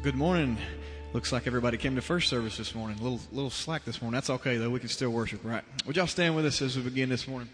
Good morning. Looks like everybody came to first service this morning. A little slack this morning. That's okay, though. We can still worship, right? Would y'all stand with us as we begin this morning?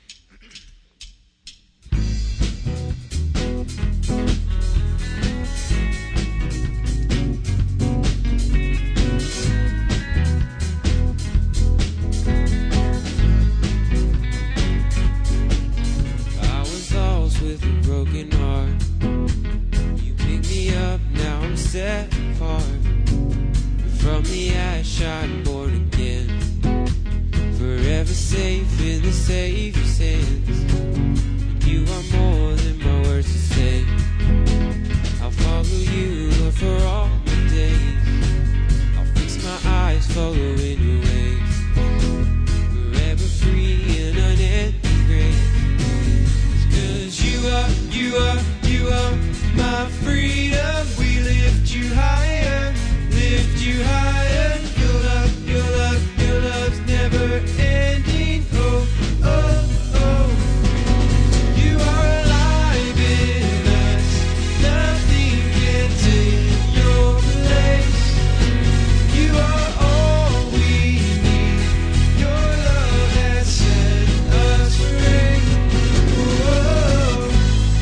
I was lost with a broken heart. You picked me up, now I'm set apart. From the ash I'm born again, forever safe in the Savior's hands. You are more than my words to say. I'll follow you, Lord, for all my days. I'll fix my eyes following your ways, forever free in unending grace. 'Cause you are my freedom. We lift you higher, lift you higher. Your love's never ending. Oh, oh, oh. You are alive in us. Nothing can take your place. You are all we need. Your love has set us free. Whoa.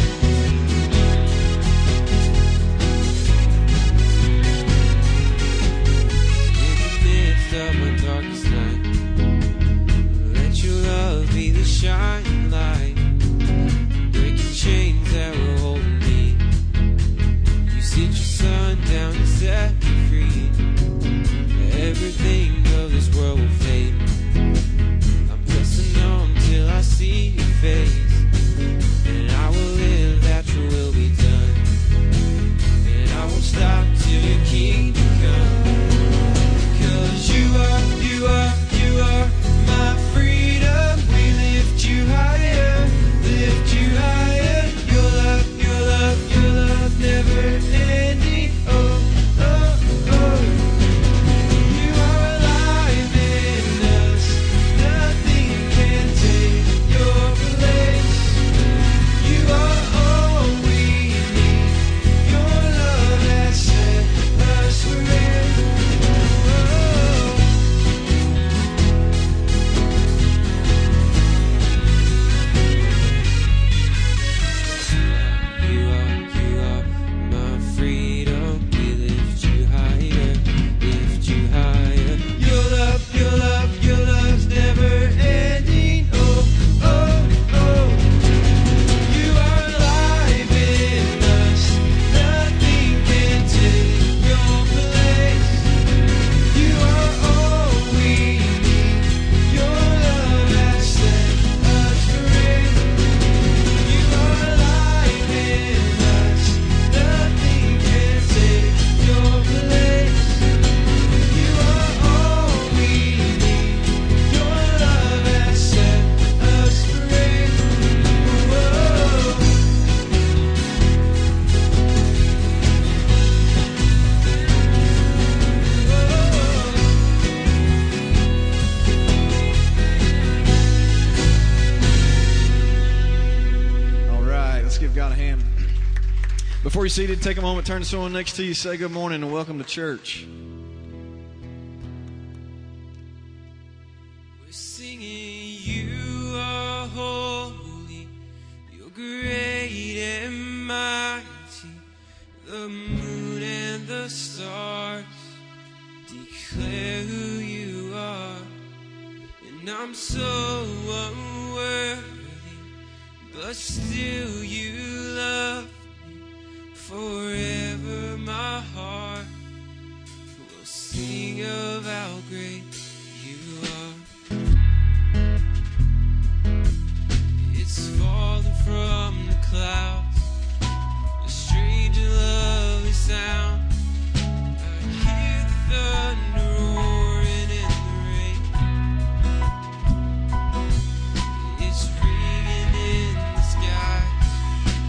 Of my darkest night, let your love be the shining light, breaking chains that were holding me. You sent your son down to set me free. Everything of this world will fade. I'm pressing on till I see your face, and I will live that your will be done, and I won't stop till your kingdom comes. You are my freedom. We lift you higher, lift you higher. Your love never ending. Oh, oh, oh. You are alive in us. Nothing can take your place. You are all we need. Your love has set us free. Before you're seated, take a moment, turn to someone next to you, say good morning and welcome to church. We're singing, you are holy, you're great and mighty. The moon and the stars declare who you are. And I'm so unworthy, but still you love. Forever my heart will sing of how great you are. It's falling from the clouds, a strange and lovely sound. I hear the thunder roaring in the rain. It's ringing in the sky.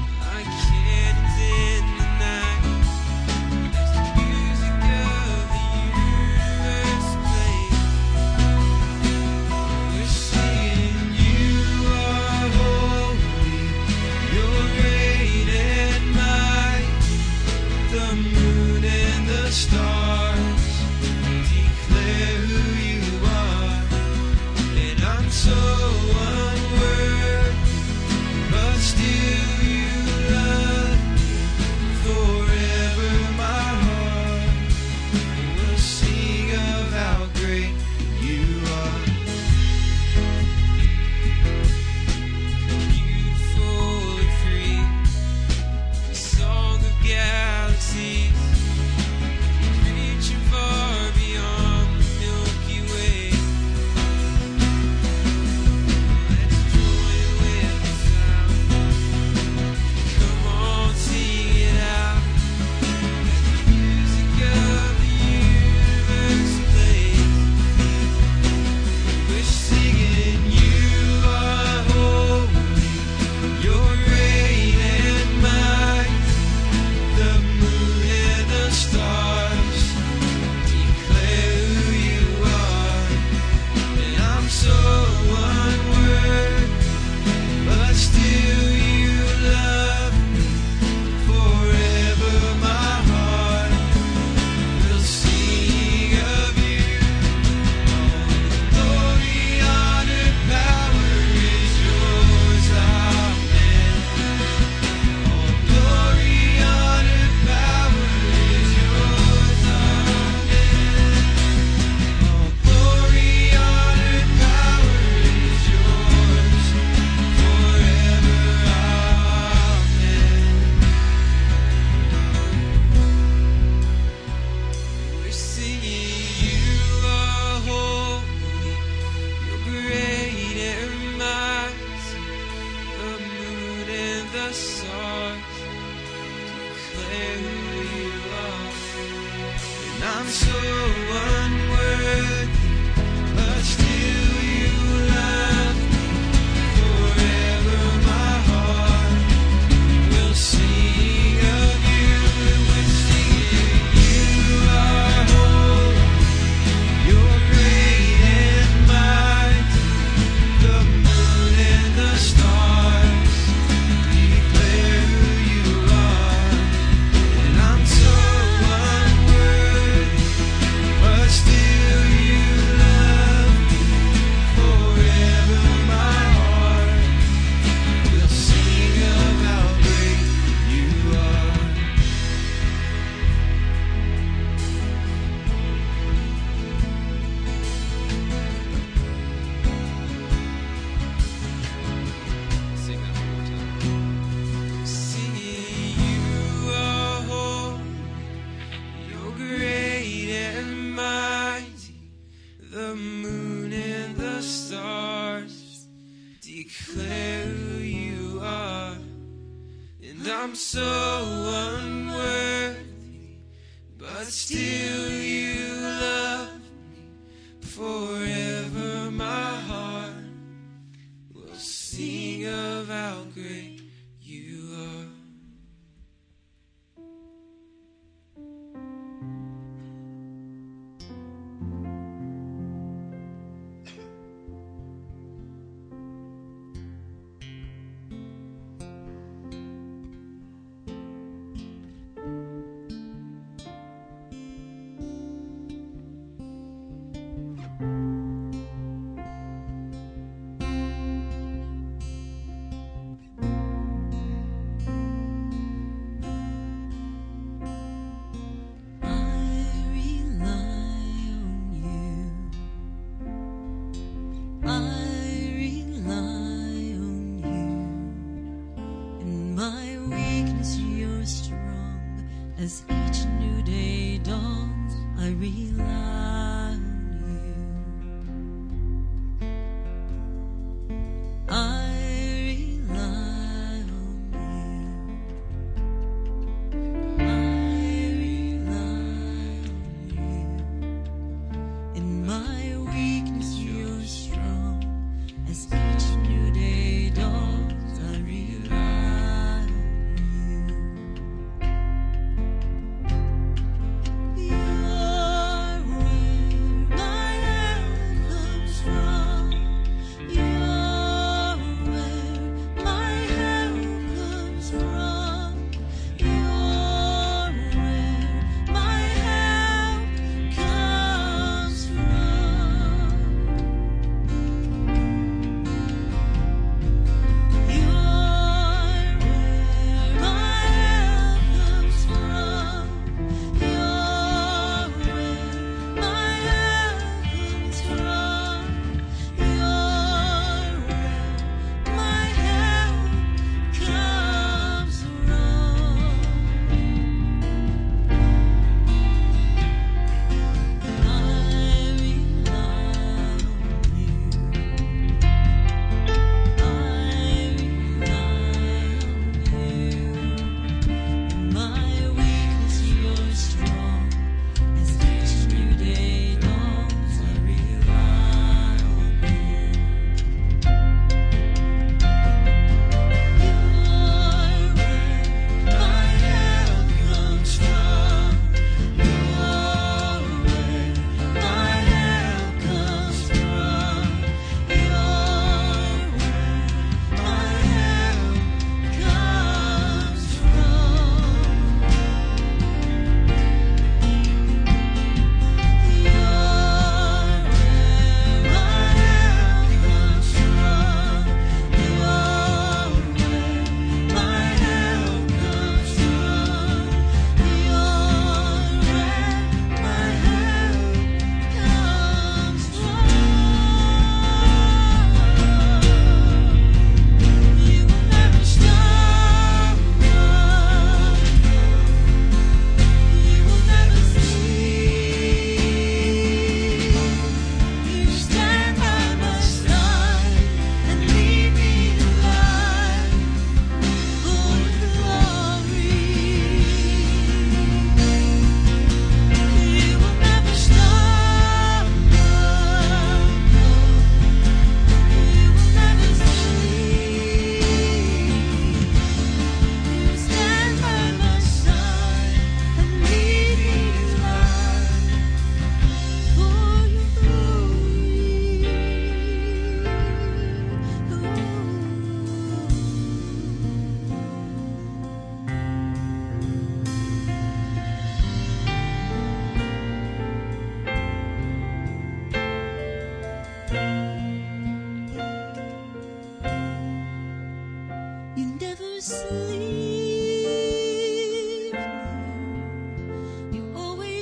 I'm so unworthy, but still you love me. Forever my heart will sing of you. It will sing. You are holy, you're great and mighty. The moon and the stars declare who you are. And I'm so unworthy, but still you love me. Forever my heart will sing of how great you are. Sing that one more time. Singing, you are holy, you're great and mighty. The moon and the stars declare who you are. And I'm so unworthy, but still you love me. Forever my heart will sing of how great you are. As each new day dawns, I rely on you. I rely on you. I rely on you. In my weakness, you're strong. As each new day dawns, I rely on you. Your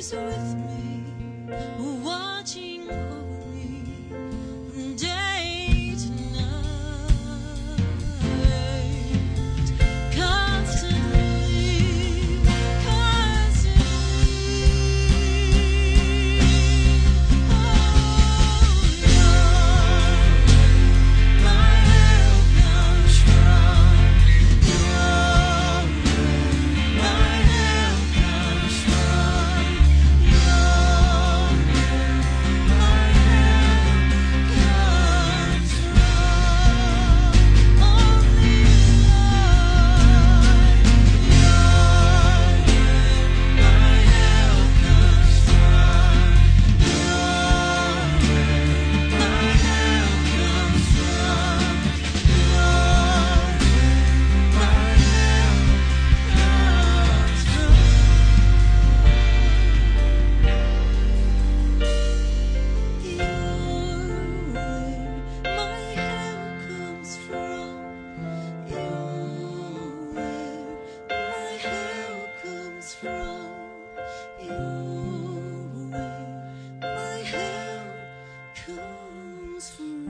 is with me, watching over me from day to night, constantly, constantly. Oh, Lord, my help comes from Lord, my help comes from Lord, my help comes from only Lord, my help comes from Lord, my help comes from Lord, my help comes from my help comes from my help comes from.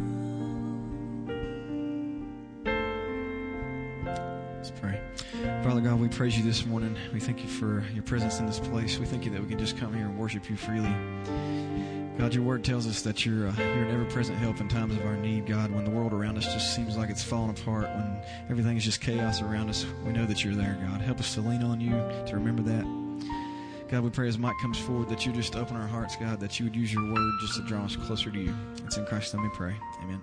Let's pray. Father God, we praise you this morning. We thank you for your presence in this place. We thank you that we can just come here and worship you freely. God, your word tells us that you're an ever-present help in times of our need, God. When the world around us just seems like it's falling apart, when everything is just chaos around us, we know that you're there, God. Help us to lean on you, to remember that. God, we pray as Mike comes forward that you just open our hearts, God, that you would use your word just to draw us closer to you. It's in Christ's name we pray. Amen.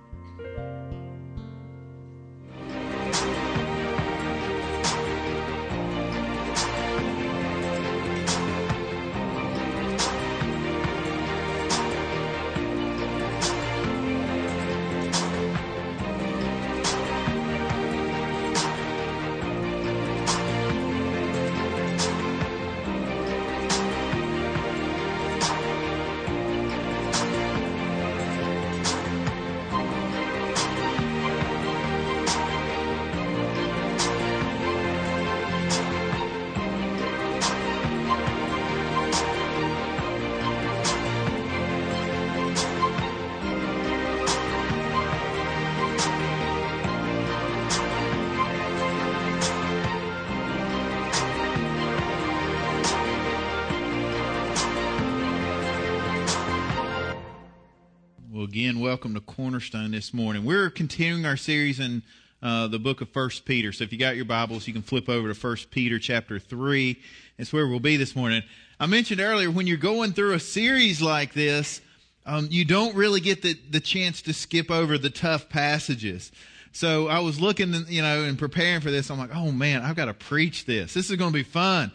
Well, again, welcome to Cornerstone this morning. We're continuing our series in the book of 1 Peter. So if you got your Bibles, you can flip over to 1 Peter chapter 3. It's where we'll be this morning. I mentioned earlier, when you're going through a series like this, you don't really get the chance to skip over the tough passages. So I was looking, and preparing for this. I'm like, oh man, I've got to preach this. This is going to be fun.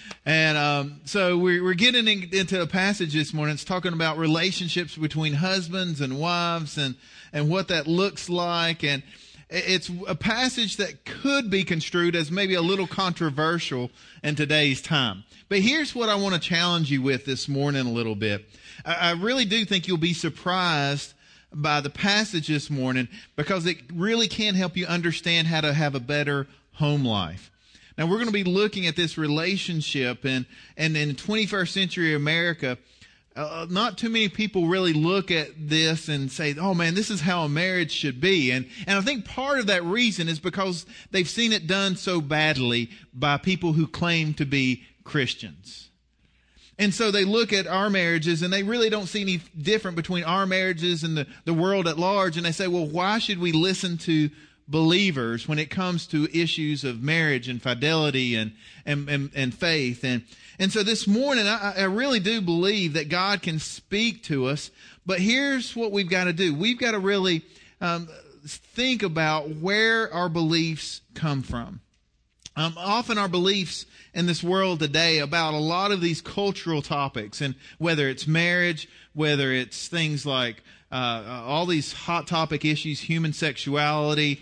And so we're getting into a passage this morning. It's talking about relationships between husbands and wives and what that looks like. And it's a passage that could be construed as maybe a little controversial in today's time. But here's what I want to challenge you with this morning a little bit. I really do think you'll be surprised by the passage this morning, because it really can help you understand how to have a better home life. Now, we're going to be looking at this relationship, and in 21st century America, not too many people really look at this and say, oh man, this is how a marriage should be. And I think part of that reason is because they've seen it done so badly by people who claim to be Christians. And so they look at our marriages and they really don't see any different between our marriages and the world at large. And they say, well, why should we listen to believers when it comes to issues of marriage and fidelity and faith? And so this morning, I really do believe that God can speak to us. But here's what we've got to do. We've got to really think about where our beliefs come from. Often our beliefs in this world today about a lot of these cultural topics, and whether it's marriage, whether it's things like all these hot topic issues, human sexuality,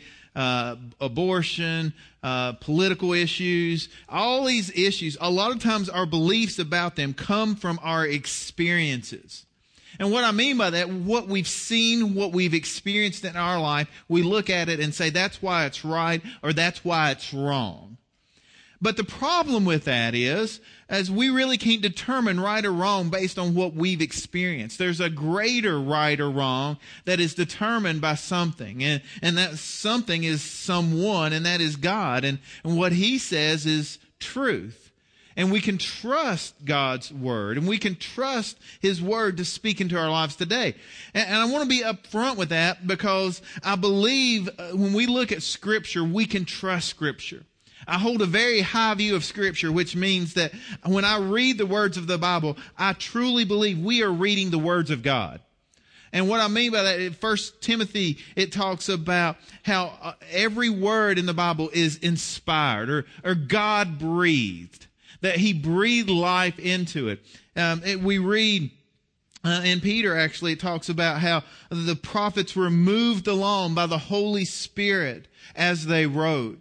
abortion, political issues, all these issues, a lot of times our beliefs about them come from our experiences. And what I mean by that, what we've seen, what we've experienced in our life, we look at it and say, that's why it's right, or that's why it's wrong. But the problem with that is we really can't determine right or wrong based on what we've experienced. There's a greater right or wrong that is determined by something. And that something is someone, and that is God. And what He says is truth. And we can trust God's Word, and we can trust His Word to speak into our lives today. And I want to be upfront with that, because I believe when we look at Scripture, we can trust Scripture. I hold a very high view of Scripture, which means that when I read the words of the Bible, I truly believe we are reading the words of God. And what I mean by that, in 1 Timothy, it talks about how every word in the Bible is inspired or God-breathed, that He breathed life into it. We read in Peter, actually, it talks about how the prophets were moved along by the Holy Spirit as they wrote.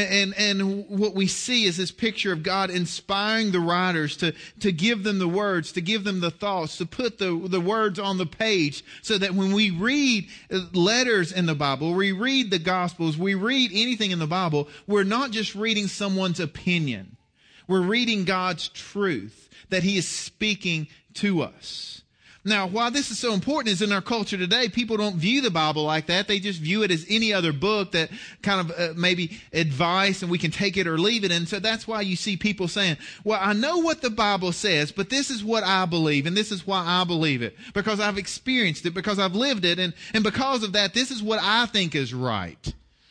And what we see is this picture of God inspiring the writers to give them the words, to give them the thoughts, to put the words on the page, so that when we read letters in the Bible, we read the Gospels, we read anything in the Bible, we're not just reading someone's opinion. We're reading God's truth that He is speaking to us. Now, why this is so important is in our culture today, people don't view the Bible like that. They just view it as any other book that kind of maybe advice, and we can take it or leave it. And so that's why you see people saying, well, I know what the Bible says, but this is what I believe, and this is why I believe it, because I've experienced it, because I've lived it, and because of that, this is what I think is right.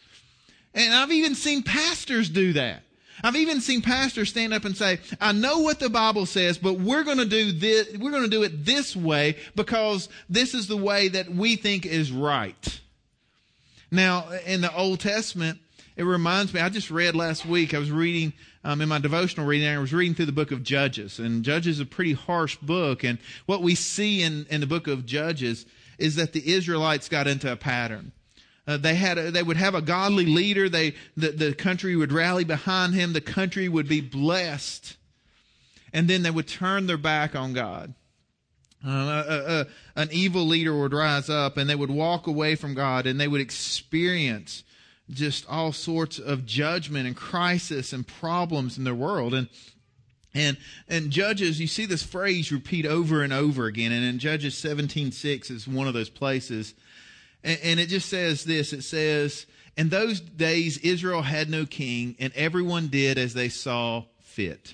And I've even seen pastors do that. I've even seen pastors stand up and say, I know what the Bible says, but we're going to do this, we're going to do it this way because this is the way that we think is right. Now, in the Old Testament, it reminds me, I just read last week, I was reading, in my devotional reading, I was reading through the book of Judges, and Judges is a pretty harsh book, and what we see in the book of Judges is that the Israelites got into a pattern. They would have a godly leader. The country would rally behind him. The country would be blessed. And then they would turn their back on God. An evil leader would rise up, and they would walk away from God, and they would experience just all sorts of judgment and crisis and problems in their world. And Judges, you see this phrase repeat over and over again. And in Judges 17:6 is one of those places. And it just says this, it says, in those days Israel had no king, and everyone did as they saw fit.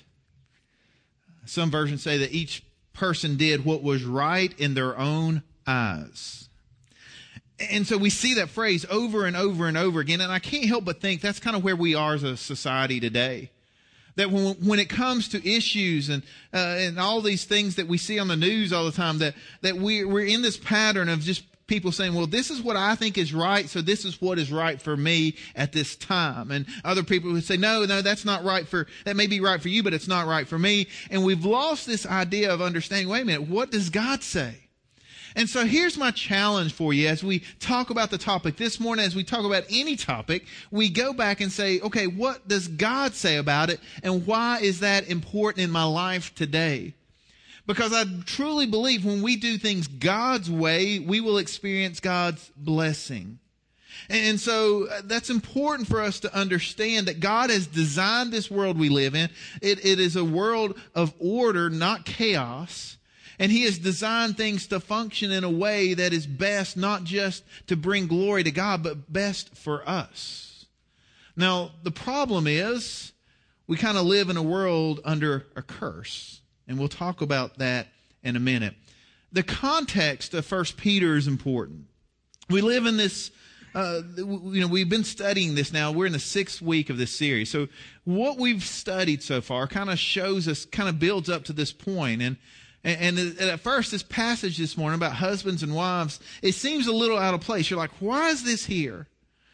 Some versions say that each person did what was right in their own eyes. And so we see that phrase over and over and over again, and I can't help but think that's kind of where we are as a society today. That when it comes to issues and all these things that we see on the news all the time, that we're in this pattern of just people saying, well, this is what I think is right, so this is what is right for me at this time. And other people would say, no, that's not right that may be right for you, but it's not right for me. And we've lost this idea of understanding, wait a minute, what does God say? And so here's my challenge for you as we talk about the topic this morning, as we talk about any topic, we go back and say, okay, what does God say about it, and why is that important in my life today? Because I truly believe when we do things God's way, we will experience God's blessing. And so that's important for us to understand that God has designed this world we live in. It is a world of order, not chaos. And He has designed things to function in a way that is best, not just to bring glory to God, but best for us. Now, the problem is we kind of live in a world under a curse. And we'll talk about that in a minute. The context of 1 Peter is important. We live in this, we've been studying this now. We're in the 6th week of this series. So what we've studied so far kind of shows us, kind of builds up to this point. And at first, this passage this morning about husbands and wives, it seems a little out of place. You're like, why is this here?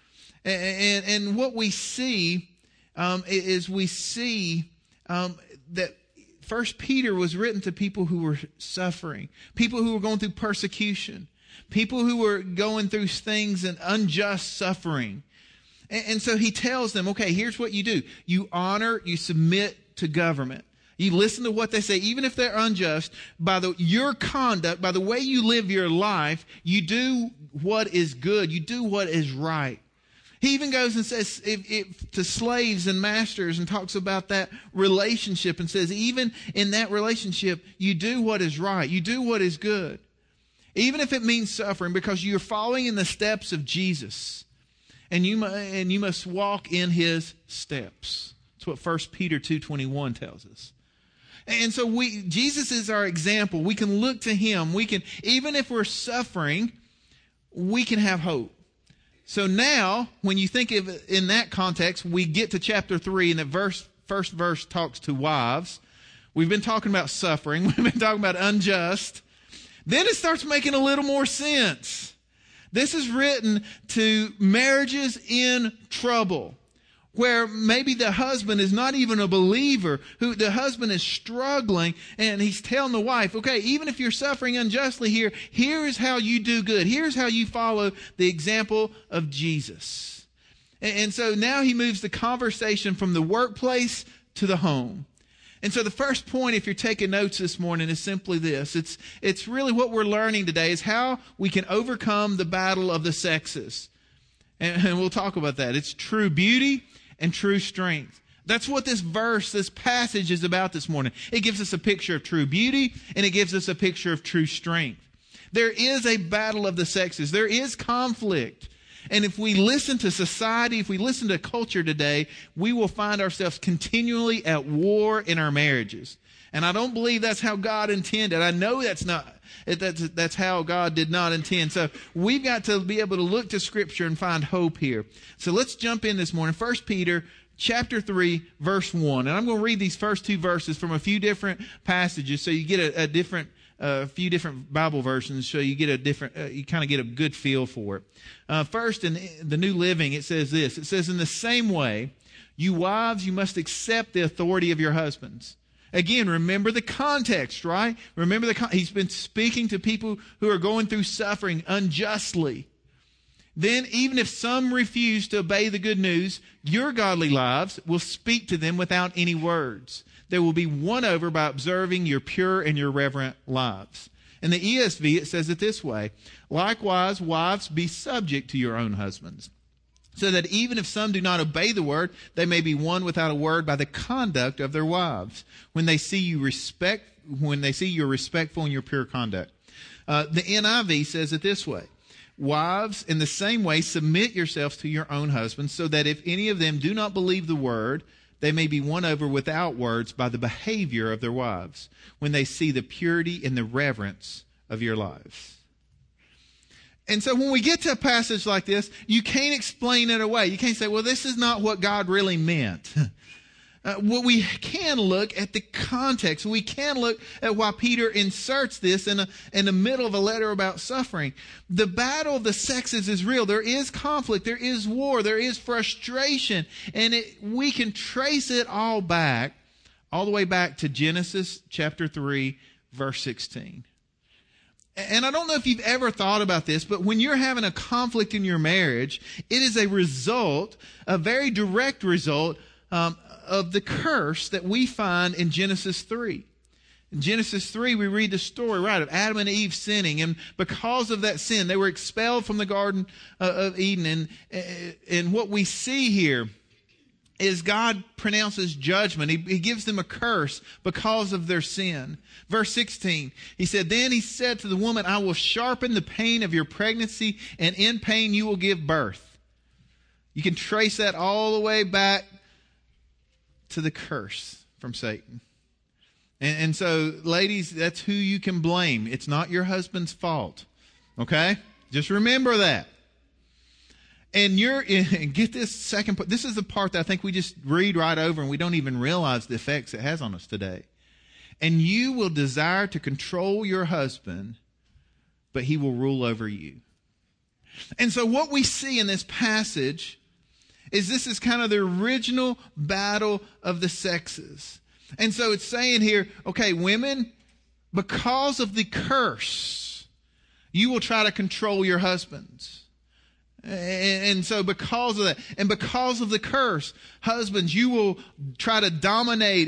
And what we see is we see that 1 Peter was written to people who were suffering, people who were going through persecution, people who were going through things and unjust suffering. And so he tells them, okay, here's what you do. You honor, you submit to government. You listen to what they say, even if they're unjust. By your conduct, by the way you live your life, you do what is good. You do what is right. He even goes and says to slaves and masters and talks about that relationship and says, even in that relationship, you do what is right. You do what is good. Even if it means suffering, because you're following in the steps of Jesus. And you must walk in his steps. That's what 1 Peter 2:21 tells us. And so Jesus is our example. We can look to him. We can, even if we're suffering, we can have hope. So now, when you think of it in that context, we get to chapter 3, and the first verse talks to wives. We've been talking about suffering. We've been talking about unjust. Then it starts making a little more sense. This is written to marriages in trouble, where maybe the husband is not even a believer, who the husband is struggling, and he's telling the wife, okay, even if you're suffering unjustly here, here's how you do good. Here's how you follow the example of Jesus. And so now he moves the conversation from the workplace to the home. And so the first point, if you're taking notes this morning, is simply this. It's really what we're learning today is how we can overcome the battle of the sexes. And we'll talk about that. It's true beauty and true strength. That's what this passage is about this morning. It gives us a picture of true beauty, and it gives us a picture of true strength. There is a battle of the sexes. There is conflict. And if we listen to society, if we listen to culture today, we will find ourselves continually at war in our marriages. And I don't believe that's how God intended. I know that's how God did not intend. So we've got to be able to look to Scripture and find hope here. So let's jump in this morning. 1 Peter chapter 3, verse 1. And I'm going to read these first two verses from a few different passages so you get a few different Bible versions, so you get you kind of get a good feel for it. First, in the New Living, it says this. It says, in the same way, you wives, you must accept the authority of your husbands. Again, remember the context, right? Remember he's been speaking to people who are going through suffering unjustly. Then, even if some refuse to obey the good news, your godly lives will speak to them without any words. They will be won over by observing your pure and your reverent lives. In the ESV, it says it this way. Likewise, wives, be subject to your own husbands, so that even if some do not obey the word, they may be won without a word by the conduct of their wives, when they see you're respectful in your pure conduct. The NIV says it this way. Wives, in the same way, submit yourselves to your own husbands, so that if any of them do not believe the word, they may be won over without words by the behavior of their wives, when they see the purity and the reverence of your lives. And so when we get to a passage like this, you can't explain it away. You can't say, well, this is not what God really meant. Well, we can look at the context. We can look at why Peter inserts this in the middle of a letter about suffering. The battle of the sexes is real. There is conflict. There is war. There is frustration. And we can trace it all the way back to Genesis chapter 3, verse 16. And I don't know if you've ever thought about this, but when you're having a conflict in your marriage, it is a very direct result of the curse that we find in Genesis 3. In Genesis 3, we read the story, right, of Adam and Eve sinning. And because of that sin, they were expelled from the Garden of Eden. And what we see here is God pronounces judgment. He gives them a curse because of their sin. Verse 16, he said, then he said to the woman, I will sharpen the pain of your pregnancy, and in pain you will give birth. You can trace that all the way back to the curse from Satan. And so, ladies, that's who you can blame. It's not your husband's fault. Okay? Just remember that. And get this second part. This is the part that I think we just read right over and we don't even realize the effects it has on us today. And you will desire to control your husband, but he will rule over you. And so what we see in this passage is this is kind of the original battle of the sexes. And so it's saying here, okay, women, because of the curse, you will try to control your husbands. And so because of that, and because of the curse, husbands, you will try to dominate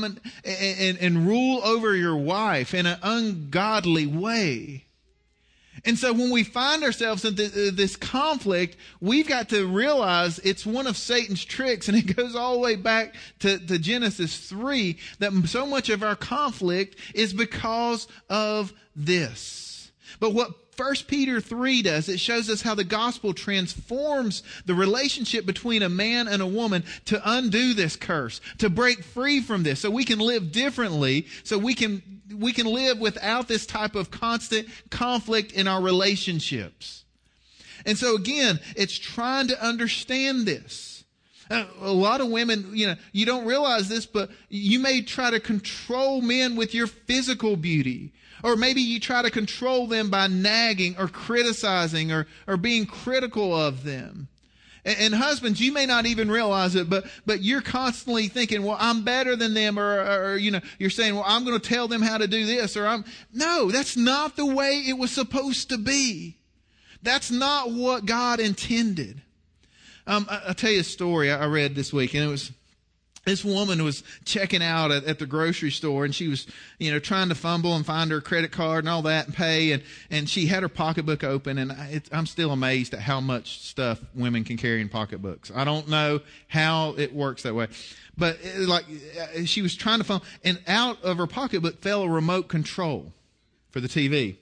and rule over your wife in an ungodly way. And so when we find ourselves in this conflict, we've got to realize it's one of Satan's tricks, and it goes all the way back to Genesis 3, that so much of our conflict is because of this. But what 1 Peter 3 does, it shows us how the gospel transforms the relationship between a man and a woman to undo this curse, to break free from this, so we can live differently, so we can live without this type of constant conflict in our relationships. And so again, it's trying to understand this. A lot of women, you don't realize this, but you may try to control men with your physical beauty. Or maybe you try to control them by nagging or criticizing or being critical of them. And husbands, you may not even realize it, but you're constantly thinking, well, I'm better than them, or you're saying, well, I'm going to tell them how to do this, no, that's not the way it was supposed to be. That's not what God intended. I'll tell you a story I read this week, and it was, this woman was checking out at the grocery store, and she was, trying to fumble and find her credit card and all that and pay. And she had her pocketbook open, and I'm still amazed at how much stuff women can carry in pocketbooks. I don't know how it works that way. But she was trying to fumble, and out of her pocketbook fell a remote control for the TV.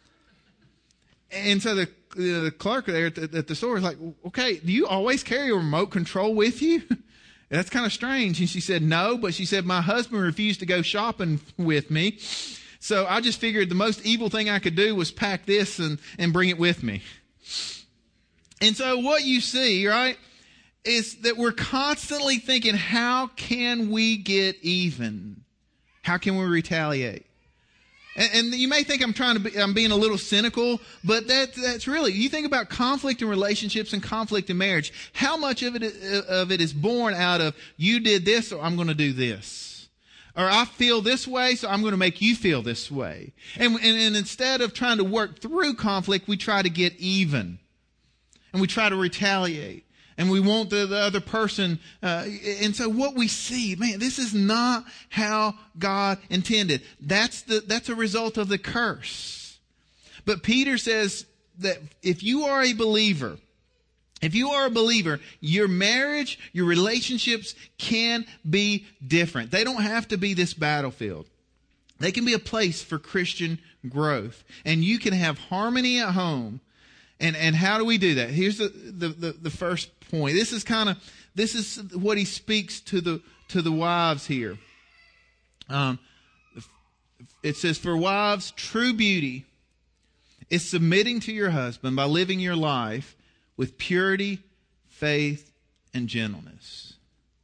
And so the clerk there at the store was like, okay, do you always carry a remote control with you? That's kind of strange. And she said, no, but she said, my husband refused to go shopping with me. So I just figured the most evil thing I could do was pack this and bring it with me. And so what you see, right, is that we're constantly thinking, how can we get even? How can we retaliate? And you may think I'm being a little cynical, but that's really, you think about conflict in relationships and conflict in marriage. How much of it is born out of, you did this, so I'm going to do this. Or I feel this way, so I'm going to make you feel this way. And instead of trying to work through conflict, we try to get even. And we try to retaliate. And we want the other person. And so what we see, man, this is not how God intended. That's a result of the curse. But Peter says that if you are a believer, your marriage, your relationships can be different. They don't have to be this battlefield. They can be a place for Christian growth. And you can have harmony at home. And how do we do that? Here's the first point. This is what he speaks to the wives here. It says, for wives, true beauty is submitting to your husband by living your life with purity, faith, and gentleness.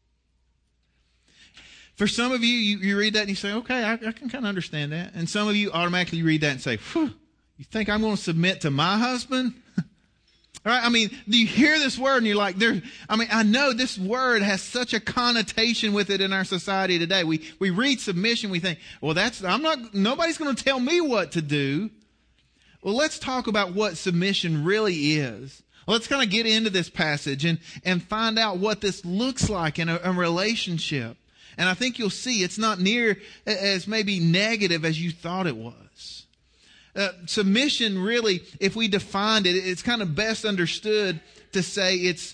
For some of you read that and you say, okay, I can kind of understand that. And some of you automatically read that and say, whew, you think I'm going to submit to my husband? All right? I mean, do you hear this word and you're like, I know this word has such a connotation with it in our society today. We read submission, we think, well, nobody's going to tell me what to do. Well, let's talk about what submission really is. Let's kind of get into this passage and find out what this looks like in a relationship. And I think you'll see it's not near as maybe negative as you thought it was. Submission, really, if we defined it, it's kind of best understood to say it's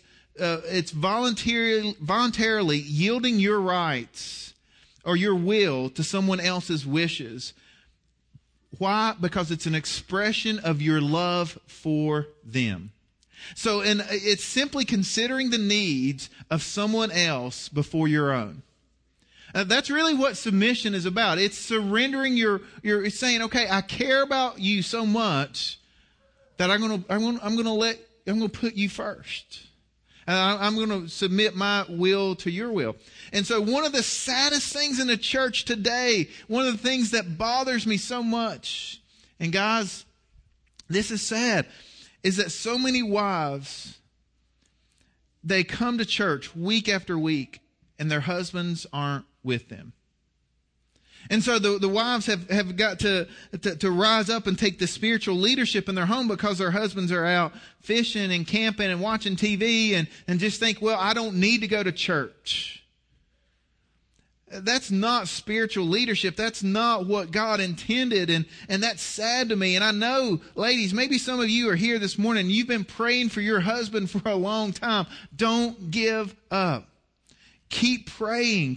voluntarily yielding your rights or your will to someone else's wishes. Why? Because it's an expression of your love for them. So, it's simply considering the needs of someone else before your own. That's really what submission is about. It's surrendering it's saying, okay, I care about you so much that I'm going to put you first. I'm going to submit my will to your will. And so one of the saddest things in the church today, one of the things that bothers me so much, and guys, this is sad, is that so many wives, they come to church week after week and their husbands aren't with them. And so the wives have got to rise up and take the spiritual leadership in their home because their husbands are out fishing and camping and watching TV and just think, well, I don't need to go to church. That's not spiritual leadership. That's not what God intended. And that's sad to me. And I know, ladies, maybe some of you are here this morning and you've been praying for your husband for a long time. Don't give up. Keep praying.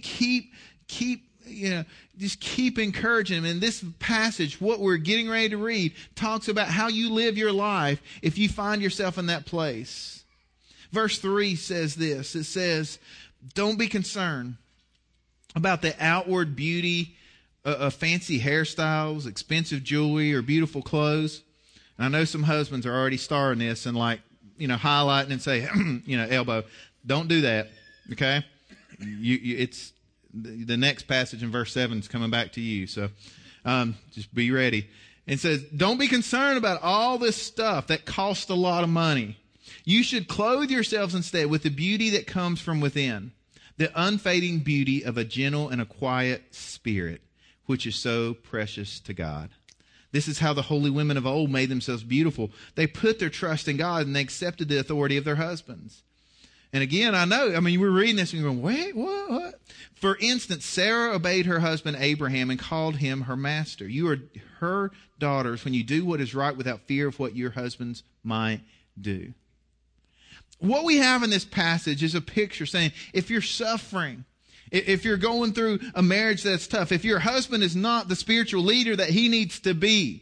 Just keep encouraging him. And this passage, what we're getting ready to read, talks about how you live your life if you find yourself in that place. Verse 3 says this. It says, don't be concerned about the outward beauty of fancy hairstyles, expensive jewelry, or beautiful clothes. And I know some husbands are already starring this and highlighting and say, elbow. Don't do that. Okay? It's the next passage in verse 7 is coming back to you. So just be ready. It says, don't be concerned about all this stuff that costs a lot of money. You should clothe yourselves instead with the beauty that comes from within, the unfading beauty of a gentle and a quiet spirit, which is so precious to God. This is how the holy women of old made themselves beautiful. They put their trust in God and they accepted the authority of their husbands. And again, we're reading this and you're going, wait, what? For instance, Sarah obeyed her husband Abraham and called him her master. You are her daughters when you do what is right without fear of what your husbands might do. What we have in this passage is a picture saying, if you're suffering, if you're going through a marriage that's tough, if your husband is not the spiritual leader that he needs to be,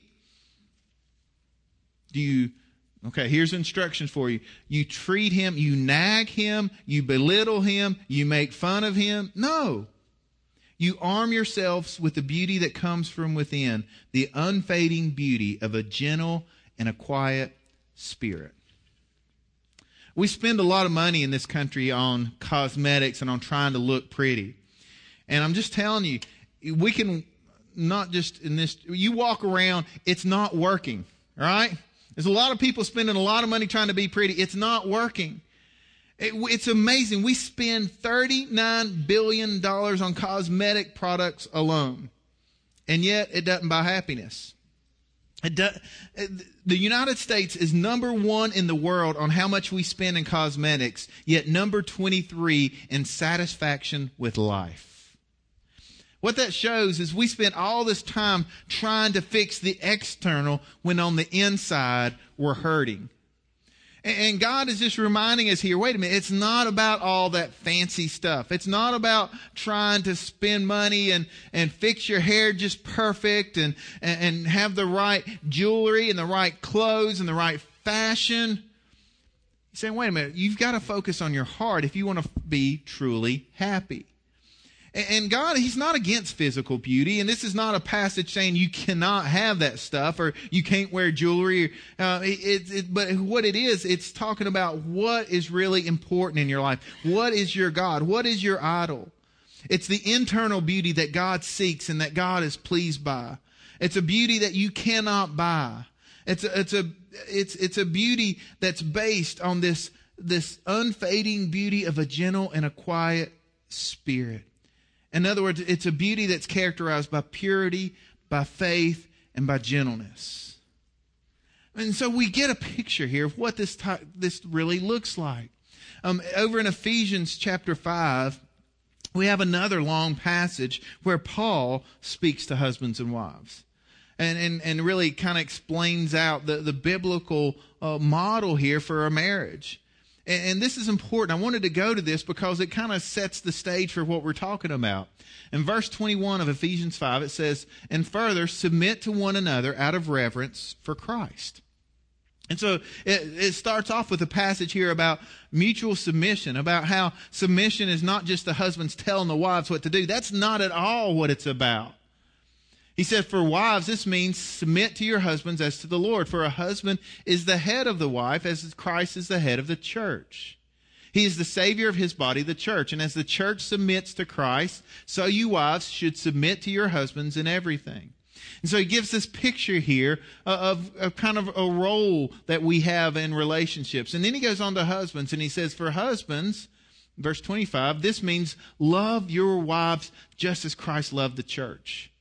here's instructions for you. You treat him, you nag him, you belittle him, you make fun of him. No. You arm yourselves with the beauty that comes from within, the unfading beauty of a gentle and a quiet spirit. We spend a lot of money in this country on cosmetics and on trying to look pretty. And I'm just telling you, we can not just in this, you walk around, it's not working, all right? There's a lot of people spending a lot of money trying to be pretty. It's not working. It's amazing. We spend $39 billion on cosmetic products alone. And yet it doesn't buy happiness. The United States is number 1 in the world on how much we spend in cosmetics, yet number 23 in satisfaction with life. What that shows is we spend all this time trying to fix the external when on the inside we're hurting. And God is just reminding us here, wait a minute, it's not about all that fancy stuff. It's not about trying to spend money and fix your hair just perfect and have the right jewelry and the right clothes and the right fashion. You're saying, wait a minute, you've got to focus on your heart if you want to be truly happy. And God, He's not against physical beauty. And this is not a passage saying you cannot have that stuff or you can't wear jewelry. But what it is, it's talking about what is really important in your life. What is your God? What is your idol? It's the internal beauty that God seeks and that God is pleased by. It's a beauty that you cannot buy. It's a beauty that's based on this unfading beauty of a gentle and a quiet spirit. In other words, it's a beauty that's characterized by purity, by faith, and by gentleness. And so we get a picture here of what this really looks like. Over in Ephesians chapter 5, we have another long passage where Paul speaks to husbands and wives. And really kind of explains out the biblical model here for a marriage. And this is important. I wanted to go to this because it kind of sets the stage for what we're talking about. In verse 21 of Ephesians 5, it says, and further, submit to one another out of reverence for Christ. And so it starts off with a passage here about mutual submission, about how submission is not just the husbands telling the wives what to do. That's not at all what it's about. He said, for wives, this means submit to your husbands as to the Lord. For a husband is the head of the wife, as Christ is the head of the church. He is the Savior of His body, the church. And as the church submits to Christ, so you wives should submit to your husbands in everything. And so he gives this picture here of kind of a role that we have in relationships. And then he goes on to husbands, and he says, for husbands, verse 25, this means love your wives just as Christ loved the church.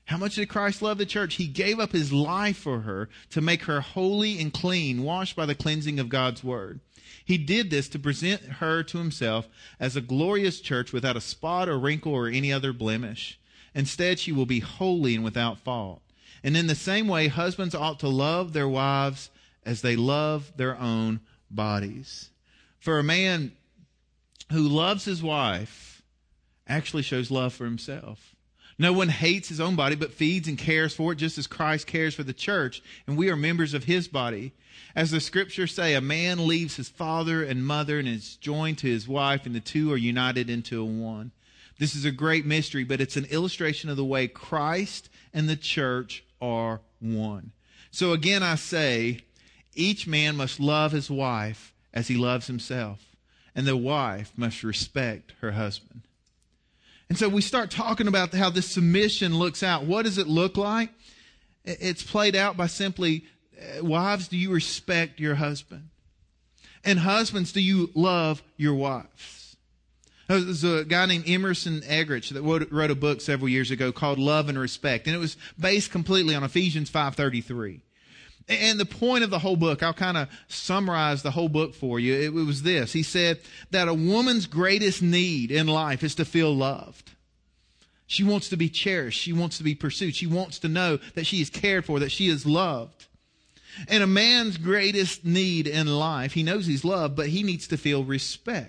How much did Christ love the church? He gave up his life for her to make her holy and clean, washed by the cleansing of God's word. He did this to present her to himself as a glorious church without a spot or wrinkle or any other blemish. Instead, she will be holy and without fault. And in the same way, husbands ought to love their wives as they love their own bodies. For a man who loves his wife actually shows love for himself. No one hates his own body, but feeds and cares for it, just as Christ cares for the church, and we are members of his body. As the scriptures say, a man leaves his father and mother and is joined to his wife, and the two are united into one. This is a great mystery, but it's an illustration of the way Christ and the church are one. So again, I say, each man must love his wife as he loves himself, and the wife must respect her husband. And so we start talking about how this submission looks out. What does it look like? It's played out by simply, wives, do you respect your husband? And husbands, do you love your wives? There's a guy named Emerson Eggerichs that wrote a book several years ago called Love and Respect. And it was based completely on Ephesians 5:33. And the point of the whole book, I'll kind of summarize the whole book for you. It was this. He said that a woman's greatest need in life is to feel loved. She wants to be cherished. She wants to be pursued. She wants to know that she is cared for, that she is loved. And a man's greatest need in life, he knows he's loved, but he needs to feel respect.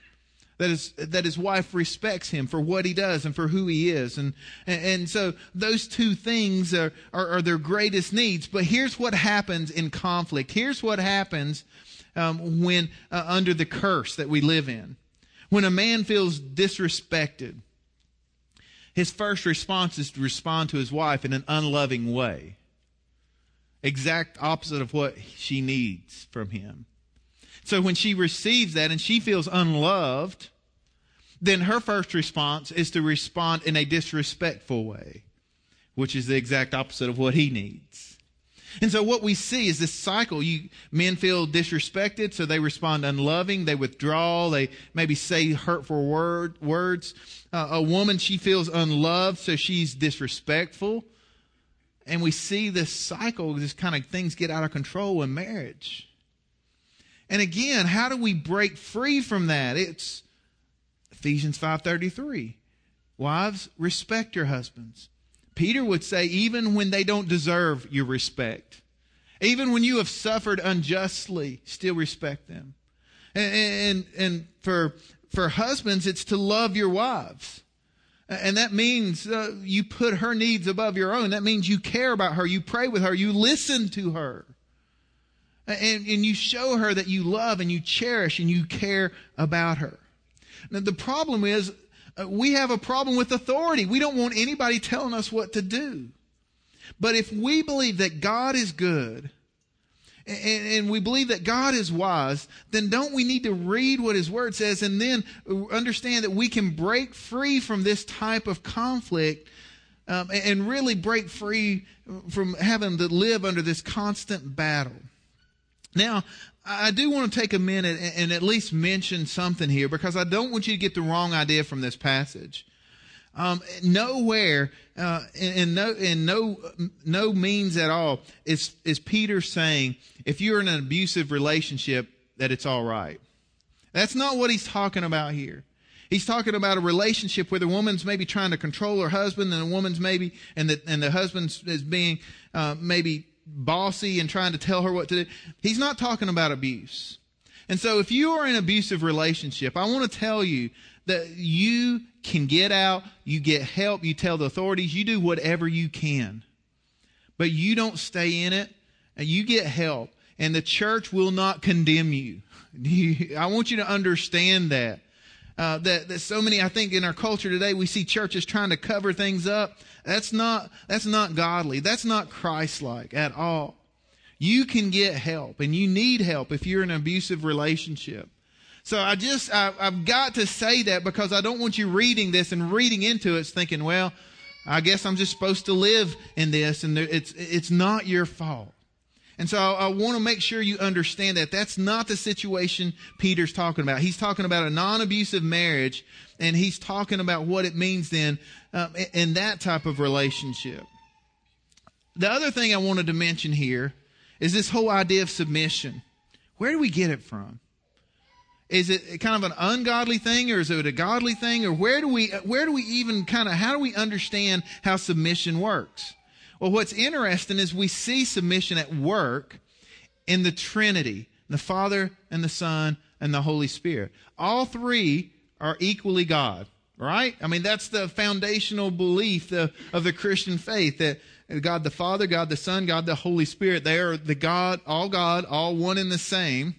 That his wife respects him for what he does and for who he is. And so those two things are their greatest needs. But here's what happens in conflict. Here's what happens when under the curse that we live in. When a man feels disrespected, his first response is to respond to his wife in an unloving way. Exact opposite of what she needs from him. So when she receives that and she feels unloved, then her first response is to respond in a disrespectful way, which is the exact opposite of what he needs. And so what we see is this cycle. Men feel disrespected, so they respond unloving. They withdraw. They maybe say hurtful words. A woman, she feels unloved, so she's disrespectful. And we see this cycle, this kind of things get out of control in marriage. And again, how do we break free from that? It's Ephesians 5:33. Wives, respect your husbands. Peter would say, even when they don't deserve your respect, even when you have suffered unjustly, still respect them. And for husbands, it's to love your wives. And that means you put her needs above your own. That means you care about her. You pray with her. You listen to her. And you show her that you love and you cherish and you care about her. Now, the problem is we have a problem with authority. We don't want anybody telling us what to do. But if we believe that God is good and we believe that God is wise, then don't we need to read what His Word says and then understand that we can break free from this type of conflict and really break free from having to live under this constant battle. Now, I do want to take a minute and at least mention something here because I don't want you to get the wrong idea from this passage. Nowhere, in no means at all is Peter saying if you're in an abusive relationship that it's all right. That's not what he's talking about here. He's talking about a relationship where the woman's maybe trying to control her husband and the woman's maybe, and the husband is being maybe bossy and trying to tell her what to do. He's not talking about abuse. And so if you are in an abusive relationship, I want to tell you that you can get out, you get help, you tell the authorities, you do whatever you can. But you don't stay in it, and you get help, and the church will not condemn you. I want you to understand that. That so many, I think in our culture today, we see churches trying to cover things up. That's not godly. That's not Christ-like at all. You can get help, and you need help if you're in an abusive relationship. So I've got to say that because I don't want you reading this and reading into it thinking, well, I guess I'm just supposed to live in this, and it's not your fault. And so I want to make sure you understand that that's not the situation Peter's talking about. He's talking about a non-abusive marriage, and he's talking about what it means then in that type of relationship. The other thing I wanted to mention here is this whole idea of submission. Where do we get it from? Is it kind of an ungodly thing, or is it a godly thing? Or where do we even how do we understand how submission works? Well, what's interesting is we see submission at work in the Trinity, the Father and the Son and the Holy Spirit. All three are equally God, right? I mean, that's the foundational belief of the Christian faith, that God the Father, God the Son, God the Holy Spirit, they are God, all one and the same.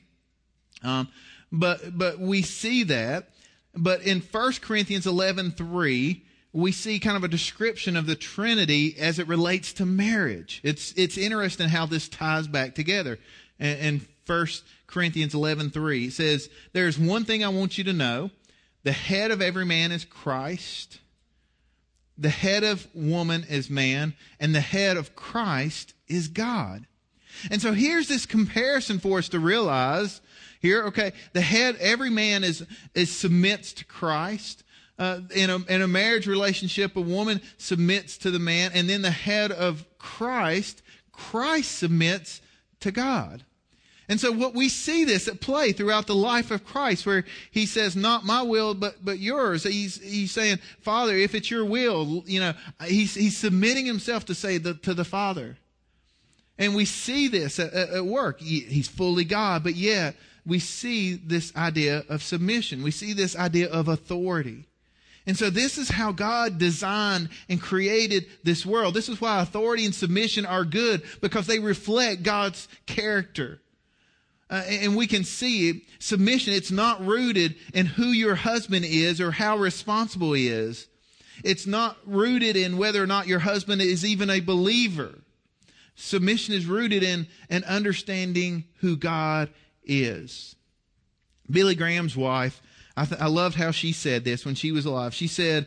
But we see that. But in 1 Corinthians 11:3, we see kind of a description of the Trinity as it relates to marriage. It's interesting how this ties back together. In 1 Corinthians 11:3, it says, "There's one thing I want you to know. The head of every man is Christ. The head of woman is man, and the head of Christ is God." And so here's this comparison for us to realize here. Okay, the head, every man is submits to Christ. In a marriage relationship, a woman submits to the man, and then the head of Christ submits to God. And so what we see this at play throughout the life of Christ, where he says, "Not my will, but yours." He's saying, "Father, if it's your will," he's submitting himself to the Father. And we see this at work. He's fully God, but yet we see this idea of submission. We see this idea of authority. And so this is how God designed and created this world. This is why authority and submission are good, because they reflect God's character. And we can see submission, it's not rooted in who your husband is or how responsible he is. It's not rooted in whether or not your husband is even a believer. Submission is rooted in an understanding who God is. Billy Graham's wife, I loved how she said this when she was alive. She said,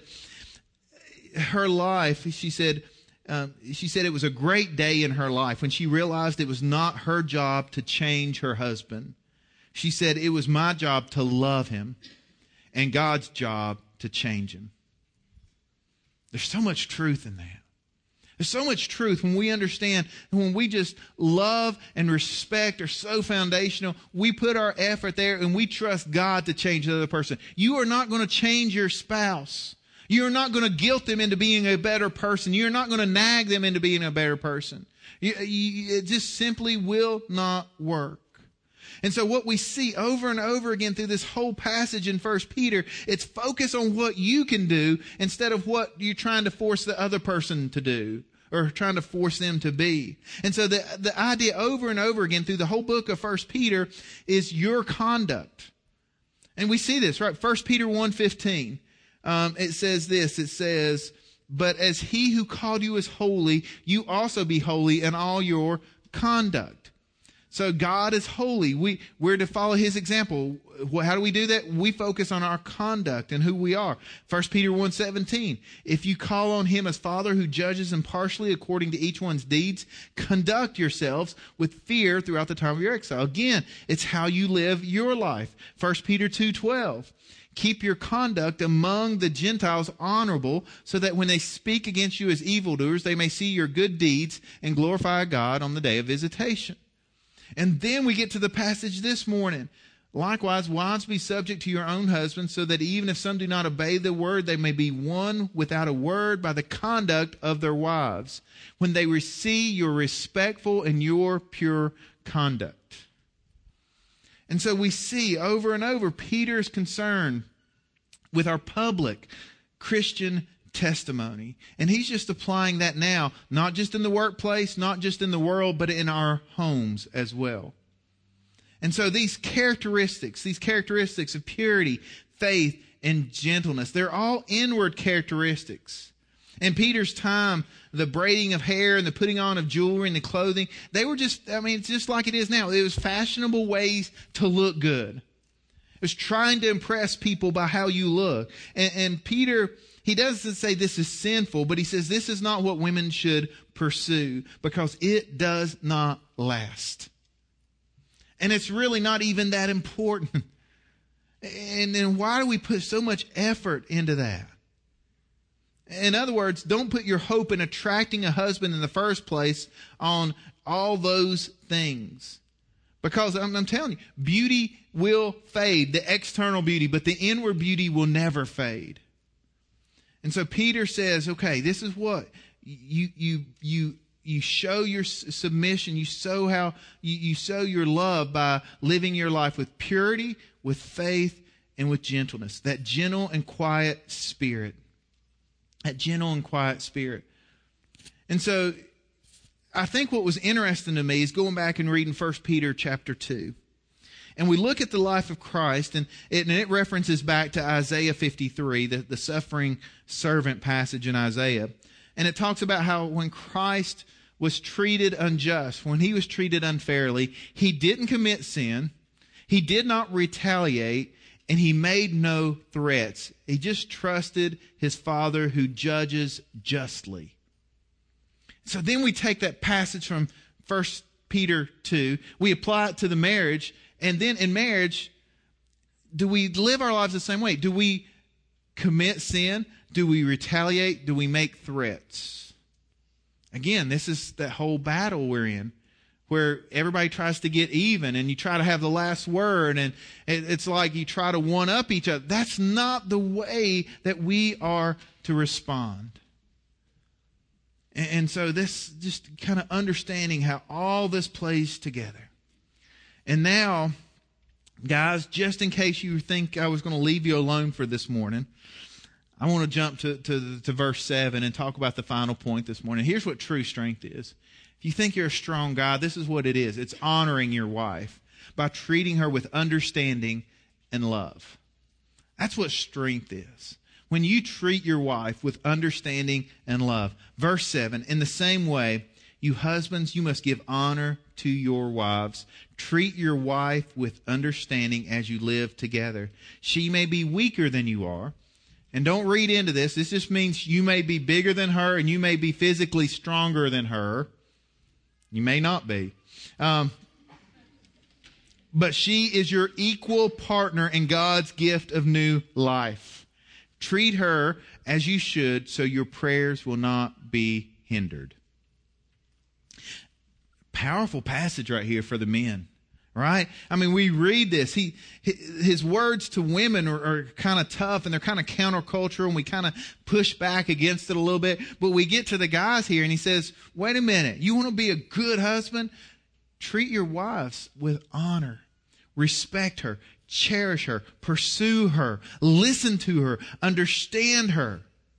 her life, she said it was a great day in her life when she realized it was not her job to change her husband. She said, "It was my job to love him and God's job to change him." There's so much truth in that. There's so much truth when we understand, when we just love and respect are so foundational. We put our effort there and we trust God to change the other person. You are not going to change your spouse. You're not going to guilt them into being a better person. You're not going to nag them into being a better person. It just simply will not work. And so what we see over and over again through this whole passage in 1 Peter, it's focus on what you can do instead of what you're trying to force the other person to do or trying to force them to be. And so the idea over and over again through the whole book of 1 Peter is your conduct. And we see this, right? 1 Peter 1:15. It says this, it says, "But as he who called you is holy, you also be holy in all your conduct." So God is holy. We're to follow his example. How do we do that? We focus on our conduct and who we are. 1 Peter 1:17. "If you call on him as Father who judges impartially according to each one's deeds, conduct yourselves with fear throughout the time of your exile." Again, it's how you live your life. 1 Peter 2:12. "Keep your conduct among the Gentiles honorable, so that when they speak against you as evildoers, they may see your good deeds and glorify God on the day of visitation." And then we get to the passage this morning. "Likewise, wives, be subject to your own husbands, so that even if some do not obey the word, they may be won without a word by the conduct of their wives, when they see your respectful and your pure conduct." And so we see over and over Peter's concern with our public Christian testimony. And he's just applying that now, not just in the workplace, not just in the world, but in our homes as well. And so these characteristics of purity, faith, and gentleness, they're all inward characteristics. In Peter's time, the braiding of hair and the putting on of jewelry and the clothing, they were just, it's just like it is now. It was fashionable ways to look good. It was trying to impress people by how you look. And Peter, he doesn't say this is sinful, but he says this is not what women should pursue because it does not last. And it's really not even that important. And then why do we put so much effort into that? In other words, don't put your hope in attracting a husband in the first place on all those things. Because I'm telling you, beauty will fade, the external beauty, but the inward beauty will never fade. And so Peter says, okay, this is what you show your submission, you show your love by living your life with purity, with faith, and with gentleness. That gentle and quiet spirit. That gentle and quiet spirit. And so I think what was interesting to me is going back and reading 1 Peter chapter 2. And we look at the life of Christ, and it references back to Isaiah 53, the suffering servant passage in Isaiah. And it talks about how when Christ was treated unjust, when he was treated unfairly, he didn't commit sin, he did not retaliate, and he made no threats. He just trusted his Father who judges justly. So then we take that passage from 1 Peter 2, we apply it to the marriage, and then in marriage, do we live our lives the same way? Do we commit sin? Do we retaliate? Do we make threats? Again, this is that whole battle we're in, where everybody tries to get even and you try to have the last word, and it's like you try to one-up each other. That's not the way that we are to respond. And so this just kind of understanding how all this plays together. And now, guys, just in case you think I was going to leave you alone for this morning, I want to jump to verse 7 and talk about the final point this morning. Here's what true strength is. If you think you're a strong guy, this is what it is. It's honoring your wife by treating her with understanding and love. That's what strength is. When you treat your wife with understanding and love. Verse 7, in the same way, you husbands, you must give honor to your wives. Treat your wife with understanding as you live together. She may be weaker than you are. And don't read into this. This just means you may be bigger than her and you may be physically stronger than her. You may not be. But she is your equal partner in God's gift of new life. Treat her as you should so your prayers will not be hindered. Powerful passage right here for the men, right? I mean, we read this. His words to women are kind of tough and they're kind of countercultural, and we kind of push back against it a little bit. But we get to the guys here and he says, wait a minute, you want to be a good husband? Treat your wives with honor. Respect her. Cherish her. Pursue her. Listen to her. Understand her.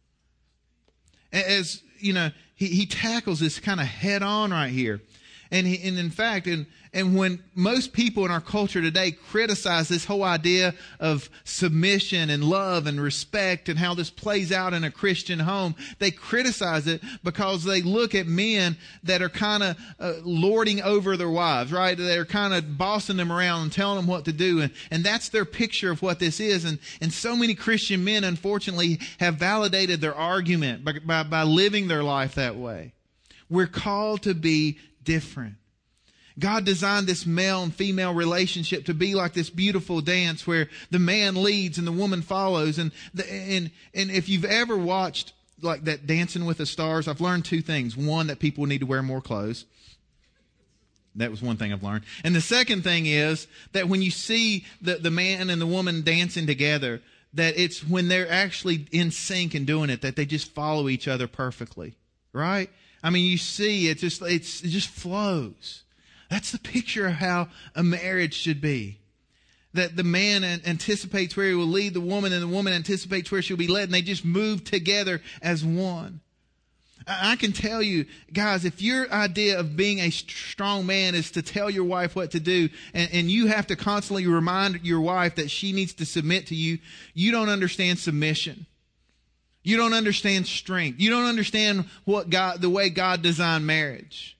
As, you know, he tackles this kind of head on right here. And in fact, when most people in our culture today criticize this whole idea of submission and love and respect and how this plays out in a Christian home, they criticize it because they look at men that are kind of lording over their wives, right? They're kind of bossing them around and telling them what to do. And that's their picture of what this is. And so many Christian men, unfortunately, have validated their argument by living their life that way. We're called to be different. God designed this male and female relationship to be like this beautiful dance where the man leads and the woman follows. And if you've ever watched like that Dancing with the Stars, I've learned two things. One, that people need to wear more clothes. That was one thing I've learned. And the second thing is that when you see the man and the woman dancing together, that it's when they're actually in sync and doing it, that they just follow each other perfectly. Right? I mean, you see, it just flows. That's the picture of how a marriage should be. That the man anticipates where he will lead the woman, and the woman anticipates where she'll be led, and they just move together as one. I can tell you, guys, if your idea of being a strong man is to tell your wife what to do, and you have to constantly remind your wife that she needs to submit to you, you don't understand submission. You don't understand strength. You don't understand the way God designed marriage.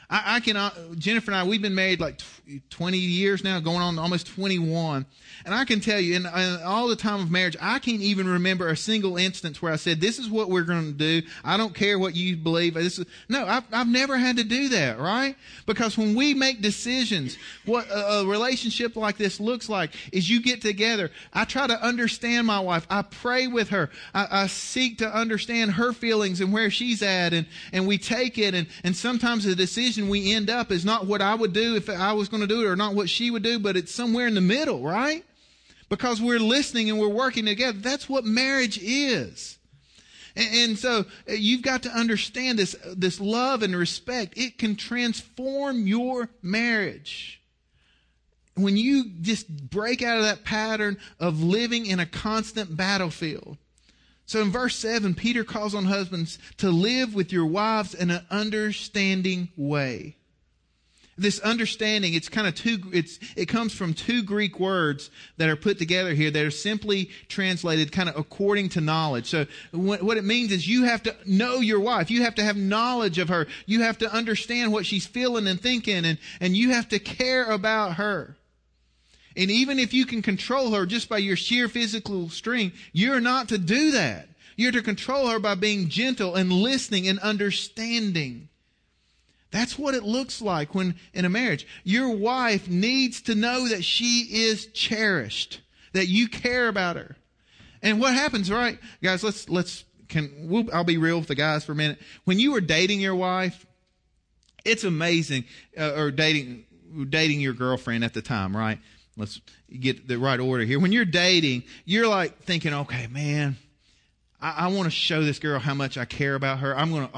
I can, Jennifer and I, we've been married like 20 years now, going on almost 21. And I can tell you, in all the time of marriage, I can't even remember a single instance where I said, this is what we're going to do. I don't care what you believe. I've never had to do that, right? Because when we make decisions, what a relationship like this looks like is you get together. I try to understand my wife. I pray with her. I seek to understand her feelings and where she's at. And we take it. And sometimes the decision we end up is not what I would do if I was going to do it, or not what she would do, but it's somewhere in the middle, right? Because we're listening and we're working together. That's what marriage is. And so you've got to understand this love and respect. It can transform your marriage. When you just break out of that pattern of living in a constant battlefield. So in verse 7, Peter calls on husbands to live with your wives in an understanding way. This understanding, it comes from two Greek words that are put together here that are simply translated kind of according to knowledge. So what it means is you have to know your wife. You have to have knowledge of her. You have to understand what she's feeling and thinking, and you have to care about her. And even if you can control her just by your sheer physical strength, you're not to do that. You're to control her by being gentle and listening and understanding. That's what it looks like when in a marriage. Your wife needs to know that she is cherished, that you care about her. And what happens, right? Guys, I'll be real with the guys for a minute. When you are dating your wife, it's amazing, or dating your girlfriend at the time, right? Let's get the right order here. When you're dating, you're like thinking, okay, man, I want to show this girl how much I care about her. I'm going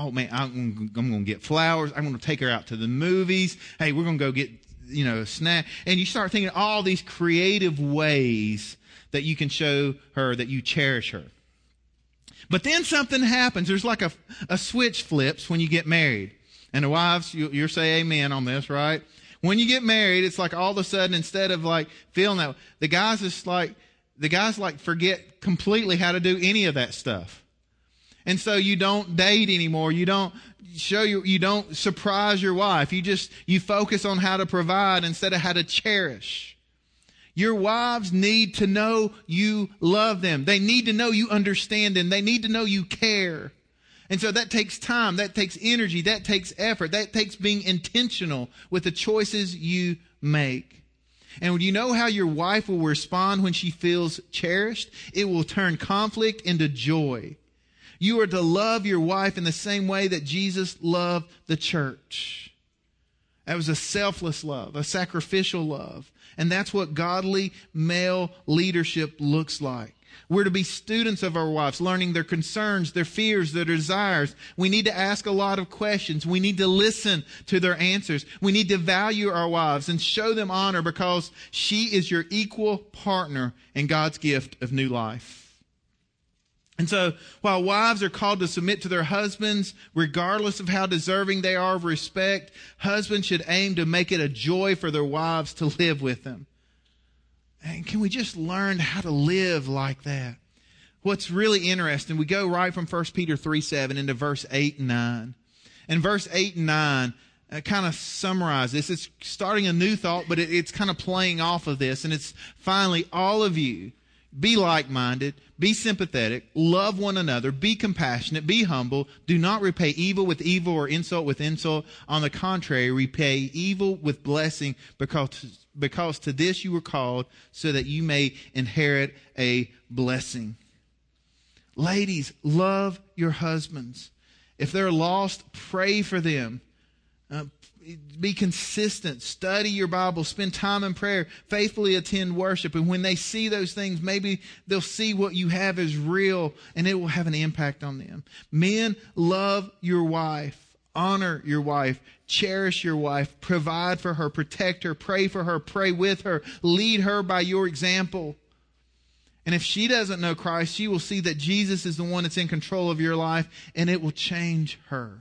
to get flowers. I'm going to take her out to the movies. Hey, we're going to go get, a snack. And you start thinking all these creative ways that you can show her that you cherish her. But then something happens. There's like a switch flips when you get married. And the wives, you'll say amen on this, right? When you get married, it's like all of a sudden, instead of like feeling that, the guys forget completely how to do any of that stuff. And so you don't date anymore. You don't surprise your wife. You focus on how to provide instead of how to cherish. Your wives need to know you love them. They need to know you understand them. They need to know you care. And so that takes time, that takes energy, that takes effort, that takes being intentional with the choices you make. And when you know how your wife will respond when she feels cherished, it will turn conflict into joy. You are to love your wife in the same way that Jesus loved the church. That was a selfless love, a sacrificial love. And that's what godly male leadership looks like. We're to be students of our wives, learning their concerns, their fears, their desires. We need to ask a lot of questions. We need to listen to their answers. We need to value our wives and show them honor because she is your equal partner in God's gift of new life. And so, while wives are called to submit to their husbands, regardless of how deserving they are of respect, husbands should aim to make it a joy for their wives to live with them. And can we just learn how to live like that? What's really interesting, we go right from 1 Peter 3:7 into verse 8 and 9. And verse 8 and 9 kind of summarize this. It's starting a new thought, but it's kind of playing off of this. And it's finally, all of you, be like-minded, be sympathetic, love one another, be compassionate, be humble. Do not repay evil with evil or insult with insult. On the contrary, repay evil with blessing because to this you were called so that you may inherit a blessing. Ladies, love your husbands. If they're lost, pray for them. Be consistent. Study your Bible. Spend time in prayer. Faithfully attend worship. And when they see those things, maybe they'll see what you have is real and it will have an impact on them. Men, love your wife. Honor your wife. Cherish your wife. Provide for her. Protect her. Pray for her. Pray with her. Lead her by your example. And if she doesn't know Christ, she will see that Jesus is the one that's in control of your life and it will change her.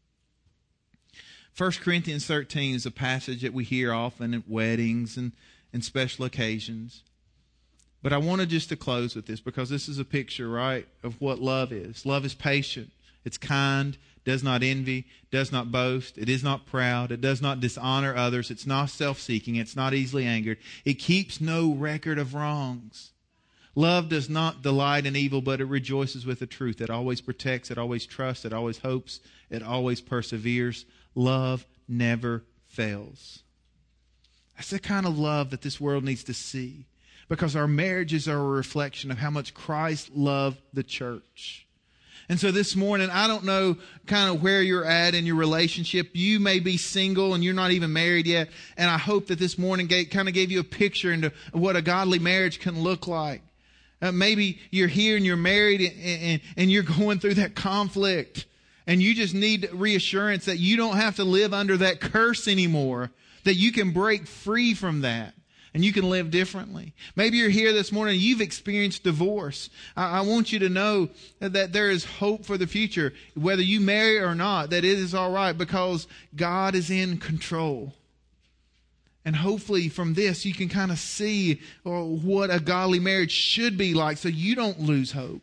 1 Corinthians 13 is a passage that we hear often at weddings and special occasions. But I wanted just to close with this because this is a picture, right, of what love is. Love is patient. It's kind, does not envy, does not boast, it is not proud, it does not dishonor others, it's not self-seeking, it's not easily angered, it keeps no record of wrongs. Love does not delight in evil, but it rejoices with the truth. It always protects, it always trusts, it always hopes, it always perseveres. Love never fails. That's the kind of love that this world needs to see, because our marriages are a reflection of how much Christ loved the church. And so this morning, I don't know kind of where you're at in your relationship. You may be single and you're not even married yet. And I hope that this morning kind of gave you a picture into what a godly marriage can look like. Maybe you're here and you're married and you're going through that conflict. And you just need reassurance that you don't have to live under that curse anymore. That you can break free from that. And you can live differently. Maybe you're here this morning and you've experienced divorce. I want you to know that there is hope for the future. Whether you marry or not, that it is all right, because God is in control. And hopefully from this you can kind of see what a godly marriage should be like, so you don't lose hope.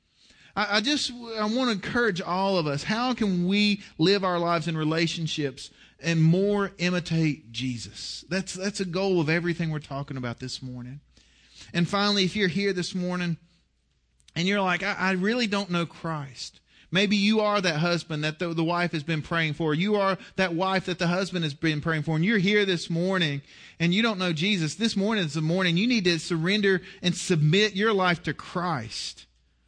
I want to encourage all of us. How can we live our lives in relationships and more imitate Jesus? That's a goal of everything we're talking about this morning. And finally, if you're here this morning and you're like, I really don't know Christ. Maybe you are that husband that the wife has been praying for. You are that wife that the husband has been praying for. And you're here this morning and you don't know Jesus. This morning is the morning you need to surrender and submit your life to Christ.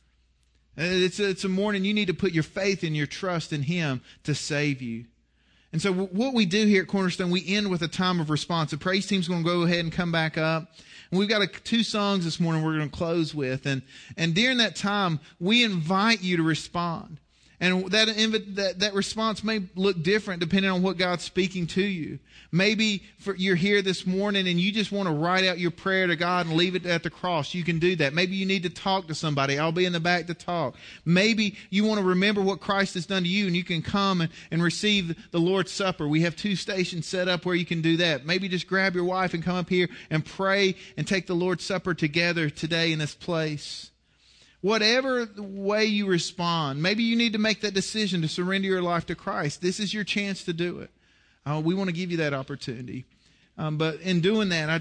It's a morning you need to put your faith and your trust in Him to save you. And so what we do here at Cornerstone, we end with a time of response. The praise team's going to go ahead and come back up. And we've got two songs this morning we're going to close with. And during that time, we invite you to respond. And that response may look different depending on what God's speaking to you. Maybe you're here this morning and you just want to write out your prayer to God and leave it at the cross. You can do that. Maybe you need to talk to somebody. I'll be in the back to talk. Maybe you want to remember what Christ has done to you and you can come and receive the Lord's Supper. We have 2 stations set up where you can do that. Maybe just grab your wife and come up here and pray and take the Lord's Supper together today in this place. Whatever way you respond, maybe you need to make that decision to surrender your life to Christ. This is your chance to do it. We want to give you that opportunity. But in doing that,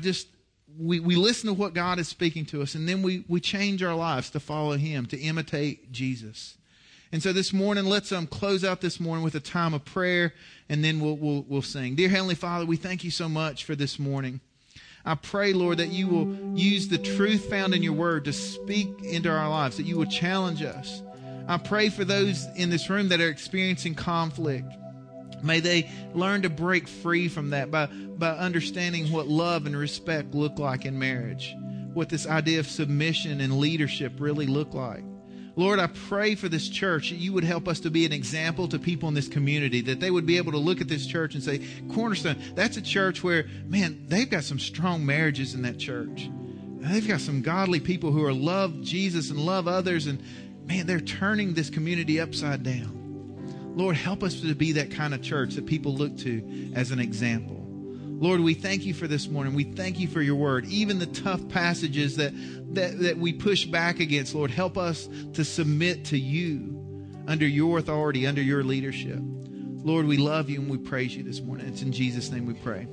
we listen to what God is speaking to us, and then we change our lives to follow Him, to imitate Jesus. And so this morning, let's close out this morning with a time of prayer, and then we'll sing. Dear Heavenly Father, we thank you so much for this morning. I pray, Lord, that you will use the truth found in your word to speak into our lives, that you will challenge us. I pray for those in this room that are experiencing conflict. May they learn to break free from that by understanding what love and respect look like in marriage, what this idea of submission and leadership really look like. Lord, I pray for this church that you would help us to be an example to people in this community, that they would be able to look at this church and say, Cornerstone, that's a church where, man, they've got some strong marriages in that church. They've got some godly people who love Jesus and love others, and man, they're turning this community upside down. Lord, help us to be that kind of church that people look to as an example. Lord, we thank you for this morning. We thank you for your word. Even the tough passages that we push back against, Lord, help us to submit to you under your authority, under your leadership. Lord, we love you and we praise you this morning. It's in Jesus' name we pray.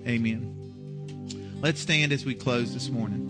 Amen. Let's stand as we close this morning.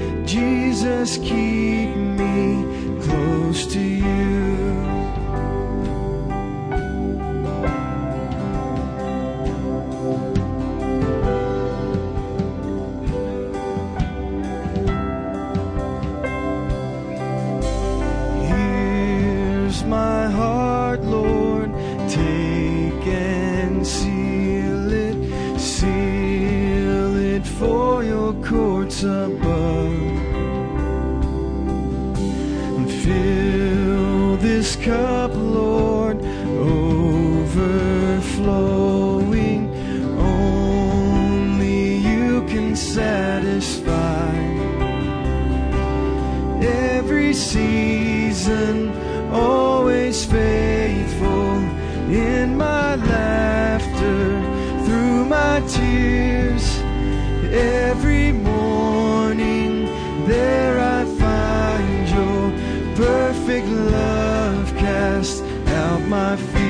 Keep me close to you. seal it for your courts above. And fill this cup, Lord, overflowing. Only you can satisfy. Every season, always faithful, in my laughter, through my tears. Every morning there I find your perfect love cast out my fear.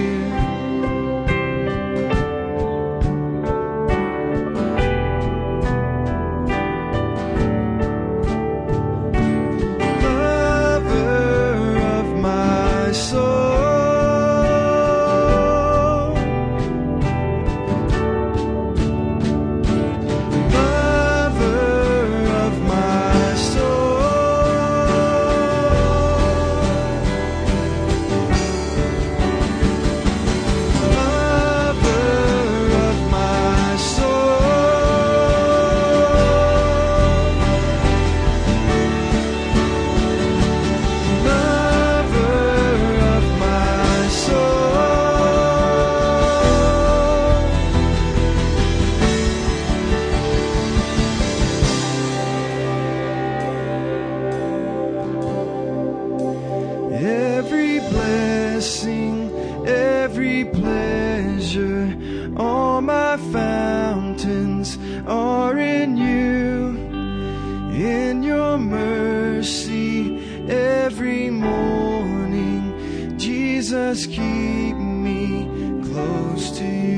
Every blessing, every pleasure, all my fountains are in you. In your mercy, every morning, Jesus, keep me close to you.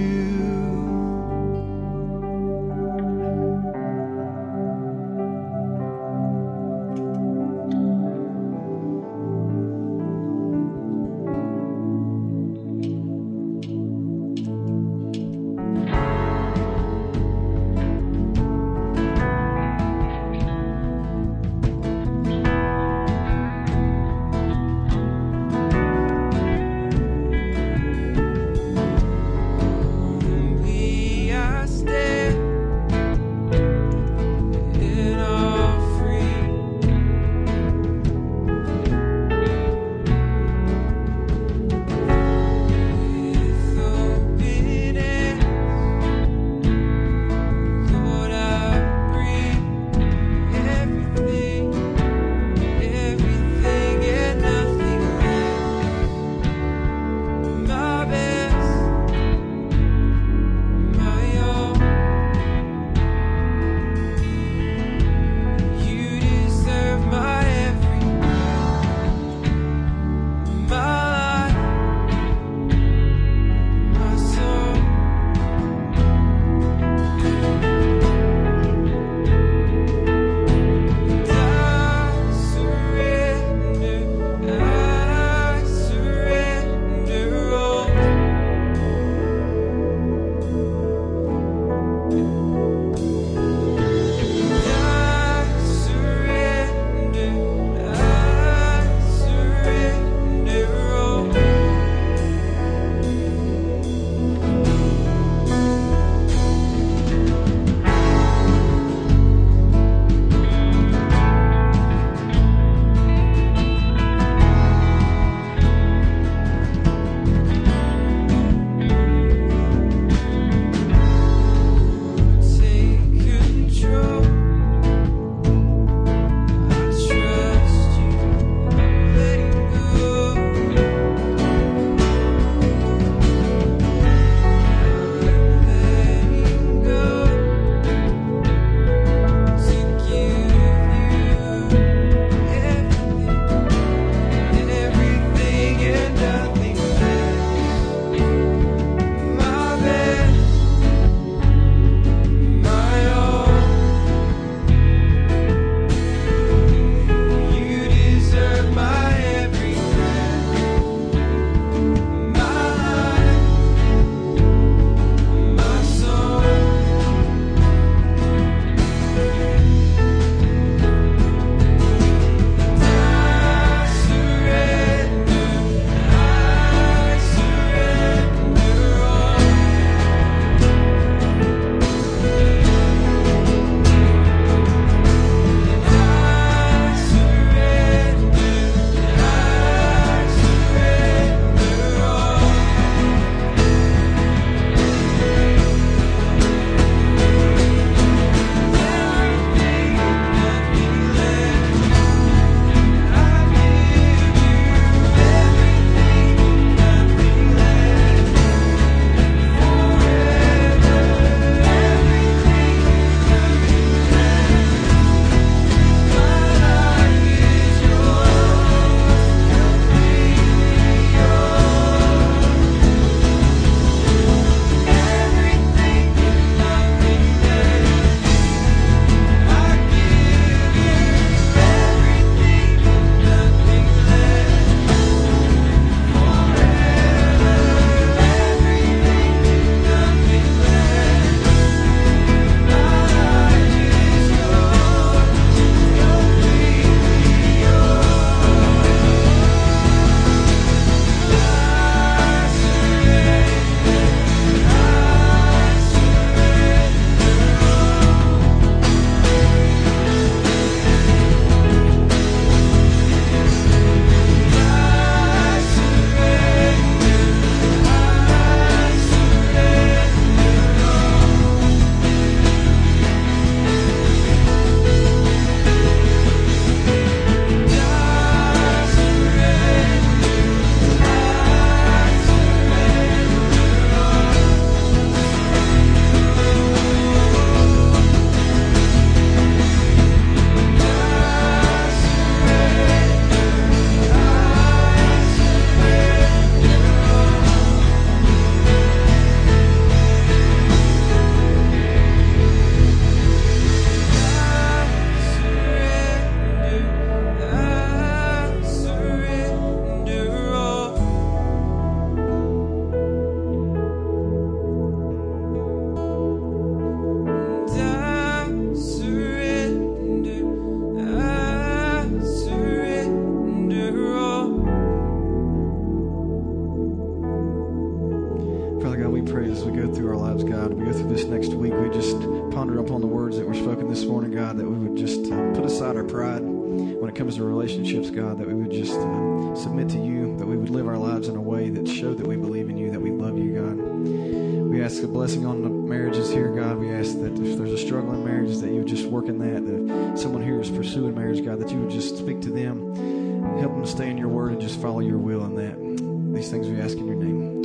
Father God, we pray as we go through our lives, God, we go through this next week, we just ponder upon the words that were spoken this morning, God, that we would just put aside our pride when it comes to relationships, God, that we would just submit to you, that we would live our lives in a way that showed that we believe in you, that we love you, God. We ask a blessing on the marriages here, God. We ask that if there's a struggle in marriages, that you would just work in that if someone here is pursuing marriage, God, that you would just speak to them, help them to stay in your word and just follow your will in that. These things we ask in your name.